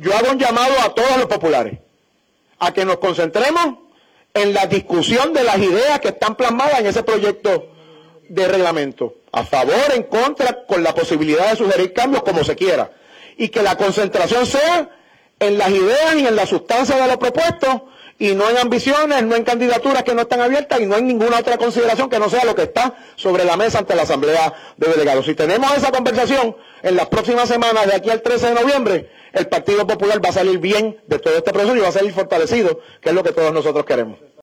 yo hago un llamado a todos los populares a que nos concentremos en la discusión de las ideas que están plasmadas en ese proyecto de reglamento, a favor, en contra, con la posibilidad de sugerir cambios como se quiera, y que la concentración sea en las ideas y en la sustancia de lo propuesto, y no en ambiciones, no en candidaturas que no están abiertas, y no en ninguna otra consideración que no sea lo que está sobre la mesa ante la Asamblea de Delegados. Si tenemos esa conversación en las próximas semanas, de aquí al 13 de noviembre, el Partido Popular va a salir bien de todo este proceso y va a salir fortalecido, que es lo que todos nosotros queremos.